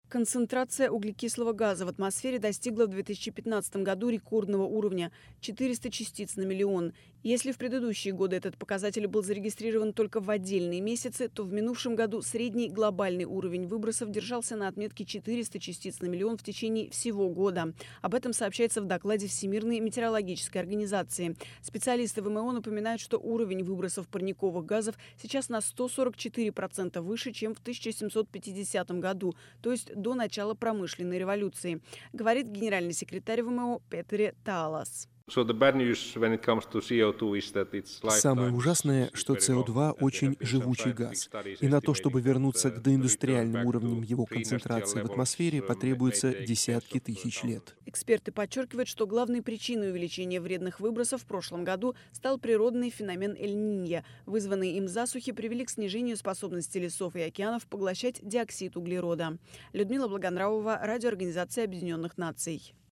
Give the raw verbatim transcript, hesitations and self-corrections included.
Концентрация углекислого газа в атмосфере достигла в две тысячи пятнадцатом году рекордного уровня – четыреста частиц на миллион. Если в предыдущие годы этот показатель был зарегистрирован только в отдельные месяцы, то в минувшем году средний глобальный уровень выбросов держался на отметке четыреста частиц на миллион в течение всего года. Об этом сообщается в докладе Всемирной метеорологической организации. Специалисты ВМО напоминают, что уровень выбросов парниковых газов сейчас на сто сорок четыре процента выше, чем в тысяча семьсот пятидесятом году, то есть до начала промышленной революции, говорит генеральный секретарь ВМО Петри Таалас. Самое ужасное, что С О два очень живучий газ, и на то, чтобы вернуться к доиндустриальным уровням его концентрации в атмосфере, потребуется десятки тысяч лет. Эксперты подчеркивают, что главной причиной увеличения вредных выбросов в прошлом году стал природный феномен Эль-Нинья. Вызванные им засухи привели к снижению способности лесов и океанов поглощать диоксид углерода. Людмила Благонравова, Радиоорганизация Объединенных Наций.